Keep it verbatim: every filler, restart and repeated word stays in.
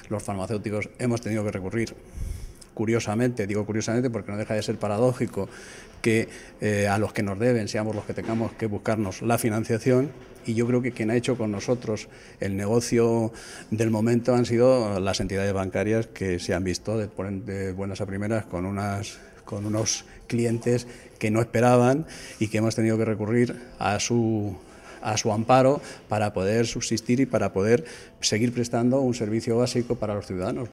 los farmacéuticos hemos tenido que recurrir, curiosamente, digo curiosamente porque no deja de ser paradójico que eh, a los que nos deben seamos los que tengamos que buscarnos la financiación, y yo creo que quien ha hecho con nosotros el negocio del momento han sido las entidades bancarias, que se han visto de, de buenas a primeras con unas con unos clientes que no esperaban y que hemos tenido que recurrir a su a su amparo para poder subsistir y para poder seguir prestando un servicio básico para los ciudadanos.